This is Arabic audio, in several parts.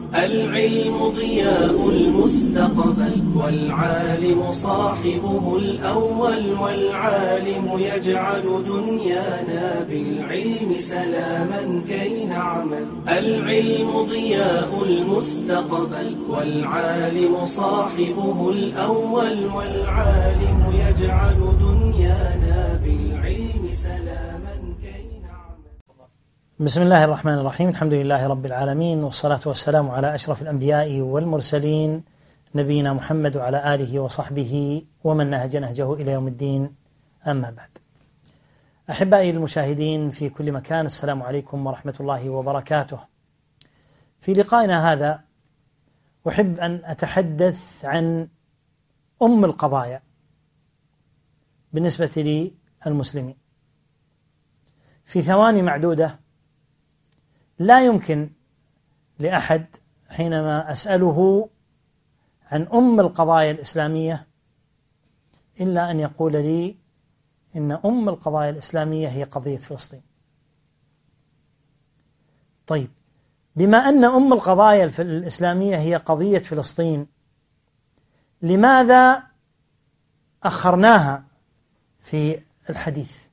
العلم ضياء المستقبل، والعالم صاحبه الأول، والعالم يجعل دنيانا بالعلم سلاما كي نعمل. العلم ضياء المستقبل، والعالم صاحبه الأول، والعالم يجعل دنيانا بالعلم سلاما كي نعمل. بسم الله الرحمن الرحيم. الحمد لله رب العالمين، والصلاة والسلام على أشرف الأنبياء والمرسلين، نبينا محمد وعلى آله وصحبه ومن نهج نهجه إلى يوم الدين، أما بعد. أحبائي المشاهدين في كل مكان، السلام عليكم ورحمة الله وبركاته. في لقائنا هذا أحب أن أتحدث عن أم القضايا بالنسبة للمسلمين في ثواني معدودة. لا يمكن لأحد حينما أسأله عن أم القضايا الإسلامية إلا أن يقول لي إن أم القضايا الإسلامية هي قضية فلسطين. طيب، بما أن أم القضايا الإسلامية هي قضية فلسطين، لماذا أخرناها في الحديث؟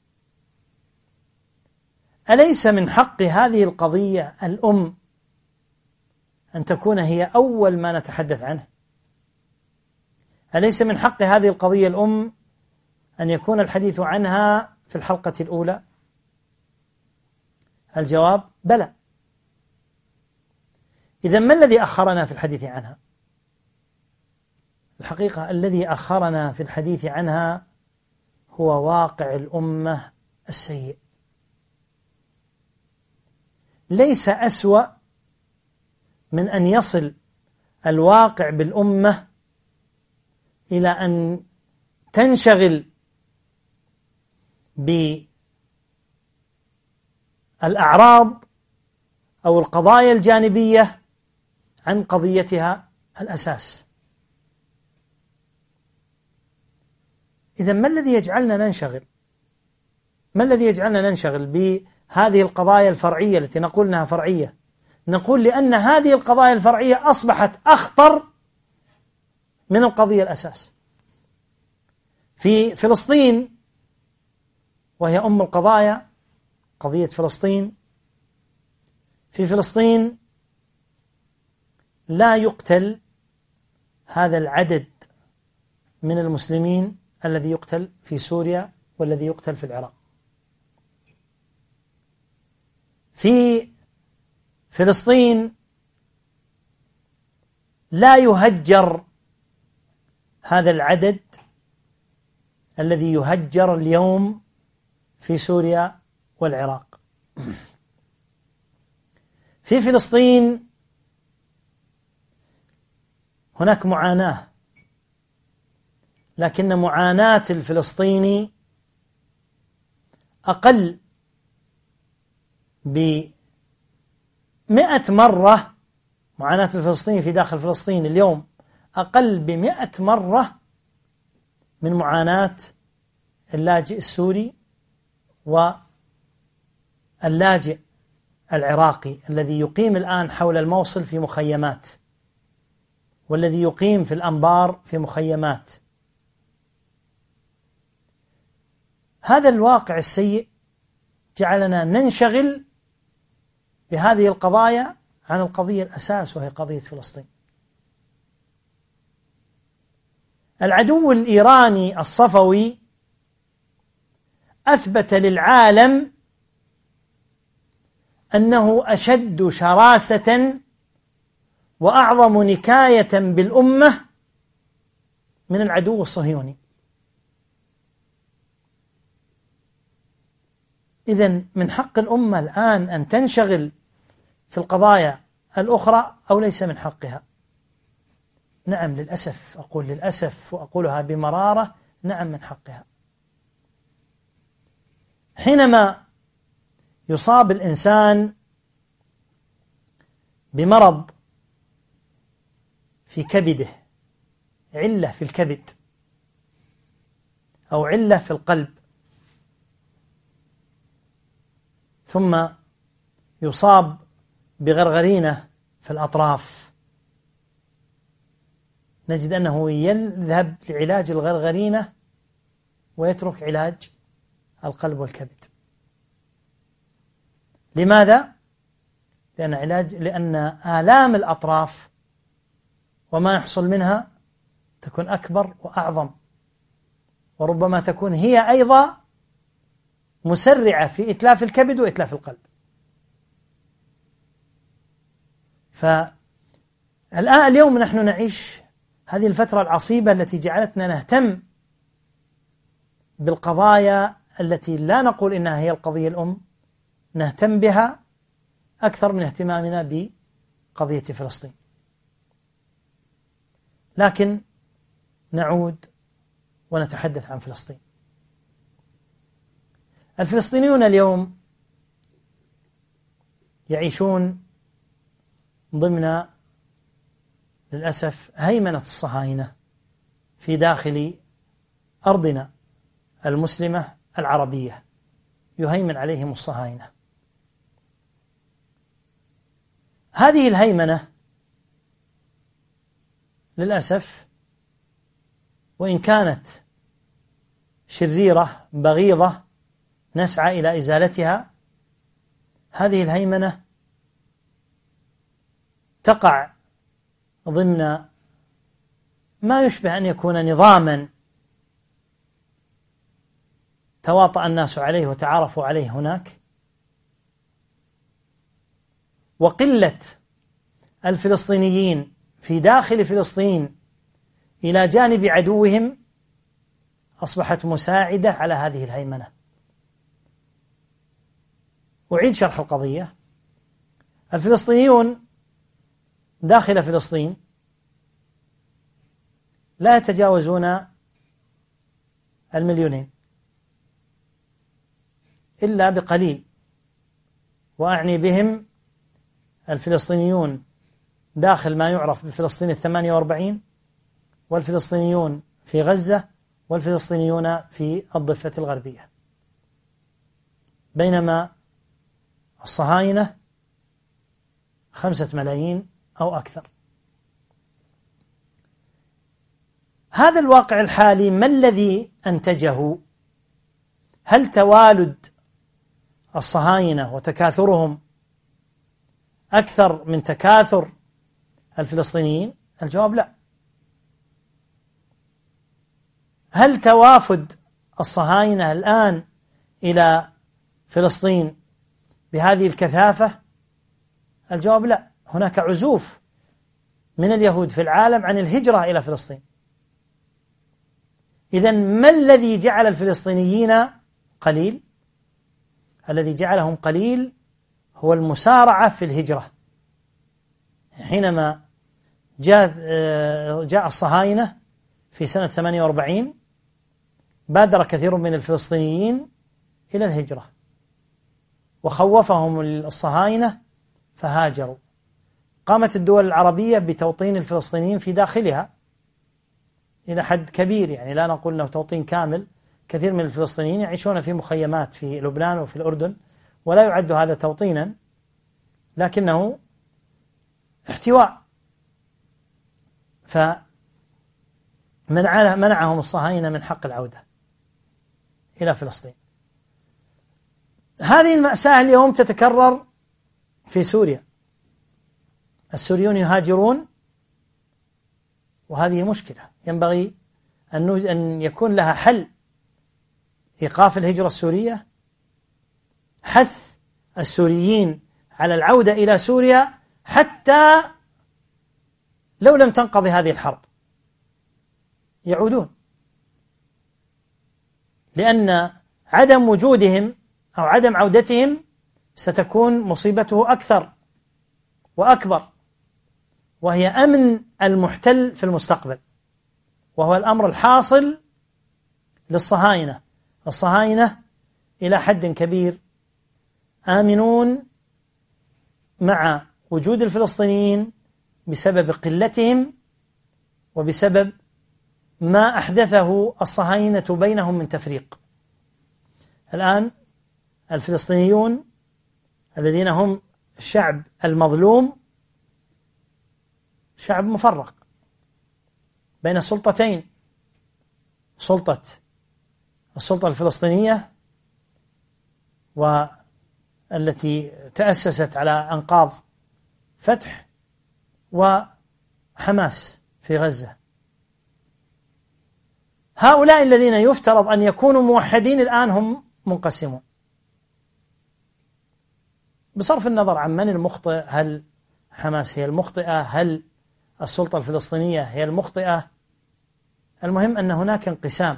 أليس من حق هذه القضية الأم أن تكون هي أول ما نتحدث عنه؟ أليس من حق هذه القضية الأم أن يكون الحديث عنها في الحلقة الأولى؟ الجواب بلى. إذن ما الذي أخرنا في الحديث عنها؟ الحقيقة الذي أخرنا في الحديث عنها هو واقع الأمة السيء. ليس أسوأ من أن يصل الواقع بالأمة إلى أن تنشغل بالأعراض أو القضايا الجانبية عن قضيتها الأساس. إذن ما الذي يجعلنا ننشغل؟ ما الذي يجعلنا ننشغل بهذه القضايا الفرعية التي نقول أنها فرعية؟ نقول لأن هذه القضايا الفرعية أصبحت أخطر من القضية الأساس. في فلسطين، وهي أم القضايا، قضية فلسطين، في فلسطين لا يقتل هذا العدد من المسلمين الذي يقتل في سوريا والذي يقتل في العراق. في فلسطين لا يهجر هذا العدد الذي يهجر اليوم في سوريا والعراق. في فلسطين هناك معاناة، لكن معاناة الفلسطيني أقل ب100 مرة. معاناة الفلسطيني في داخل فلسطين اليوم أقل ب100 مرة من معاناة اللاجئ السوري واللاجئ العراقي الذي يقيم الآن حول الموصل في مخيمات، والذي يقيم في الأنبار في مخيمات. هذا الواقع السيء جعلنا ننشغل بهذه القضايا عن القضية الأساس، وهي قضية فلسطين. العدو الإيراني الصفوي أثبت للعالم أنه أشد شراسة وأعظم نكاية بالأمة من العدو الصهيوني. إذن من حق الأمة الآن أن تنشغل في القضايا الأخرى أو ليس من حقها؟ نعم، للأسف، أقول للأسف وأقولها بمرارة، نعم من حقها. حينما يصاب الإنسان بمرض في كبده، علة في الكبد أو علة في القلب، ثم يصاب بغرغرينة في الأطراف نجد أنه يذهب لعلاج الغرغرينة ويترك علاج القلب والكبد. لماذا؟ لأن آلام الأطراف وما يحصل منها تكون أكبر وأعظم، وربما تكون هي أيضا مسرعة في إتلاف الكبد وإتلاف القلب. اليوم نحن نعيش هذه الفترة العصيبة التي جعلتنا نهتم بالقضايا التي لا نقول إنها هي القضية الأم، نهتم بها أكثر من اهتمامنا بقضية فلسطين. لكن نعود ونتحدث عن فلسطين. الفلسطينيون اليوم يعيشون ضمن للأسف هيمنة الصهاينة في داخل أرضنا المسلمة العربية، يهيمن عليهم الصهاينة. هذه الهيمنة للأسف وإن كانت شريرة بغيضة نسعى إلى إزالتها، هذه الهيمنة تقع ضمن ما يشبه أن يكون نظاما تواطأ الناس عليه وتعارفوا عليه هناك، وقلة الفلسطينيين في داخل فلسطين إلى جانب عدوهم أصبحت مساعدة على هذه الهيمنة. أعيد شرح القضية. الفلسطينيون داخل فلسطين لا يتجاوزون 2,000,000 إلا بقليل، وأعني بهم الفلسطينيون داخل ما يعرف بفلسطين 48، والفلسطينيون في غزة، والفلسطينيون في الضفة الغربية، بينما الصهاينة 5 ملايين أو أكثر. هذا الواقع الحالي ما الذي أنتجه؟ هل توالد الصهاينة وتكاثرهم أكثر من تكاثر الفلسطينيين؟ الجواب لا. هل توافد الصهاينة الآن إلى فلسطين بهذه الكثافة؟ الجواب لا. هناك عزوف من اليهود في العالم عن الهجرة إلى فلسطين. إذن ما الذي جعل الفلسطينيين قليل؟ الذي جعلهم قليل هو المسارعة في الهجرة. حينما جاء الصهاينة في سنة 48 بادر كثير من الفلسطينيين إلى الهجرة، وخوفهم الصهاينة فهاجروا. قامت الدول العربية بتوطين الفلسطينيين في داخلها إلى حد كبير، يعني لا نقول أنه توطين كامل. كثير من الفلسطينيين يعيشون في مخيمات في لبنان وفي الأردن، ولا يعد هذا توطينا، لكنه احتواء. فمنعهم الصهاينة من حق العودة إلى فلسطين. هذه المأساة اليوم تتكرر في سوريا. السوريون يهاجرون، وهذه مشكلة ينبغي أن يكون لها حل. إيقاف الهجرة السورية، حث السوريين على العودة إلى سوريا حتى لو لم تنقضي هذه الحرب يعودون، لأن عدم وجودهم أو عدم عودتهم ستكون مصيبته أكثر وأكبر، وهي أمن المحتل في المستقبل، وهو الأمر الحاصل للصهاينة. الصهاينة إلى حد كبير آمنون مع وجود الفلسطينيين بسبب قلتهم وبسبب ما أحدثه الصهاينة بينهم من تفريق. الآن الفلسطينيون الذين هم الشعب المظلوم شعب مفرق بين سلطتين، السلطة الفلسطينية والتي تأسست على أنقاض فتح، وحماس في غزة. هؤلاء الذين يفترض أن يكونوا موحدين الآن هم منقسمون، بصرف النظر عن من المخطئ، هل حماس هي المخطئة، هل السلطة الفلسطينية هي المخطئة. المهم أن هناك انقسام،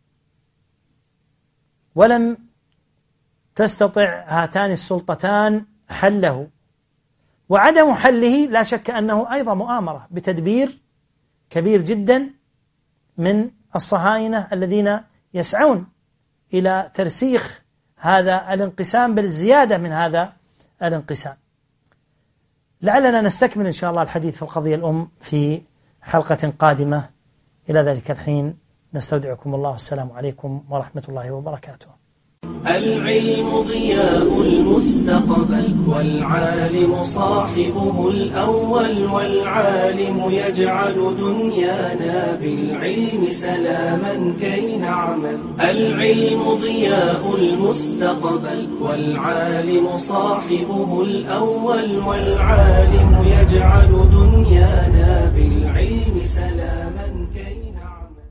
ولم تستطع هاتان السلطتان حله، وعدم حله لا شك أنه أيضا مؤامرة بتدبير كبير جدا من الصهاينة الذين يسعون إلى ترسيخ هذا الانقسام، بل الزيادة من هذا الانقسام. لعلنا نستكمل إن شاء الله الحديث في القضية الأم في حلقة قادمة. إلى ذلك الحين نستودعكم الله، والسلام عليكم ورحمة الله وبركاته. العلم ضياء المستقبل، والعالم صاحبه الأول، والعالم يجعل دنيانا بالعلم سلاما كي نعمل. العلم ضياء المستقبل، والعالم صاحبه الأول، والعالم يجعل دنيانا بالعلم سلاما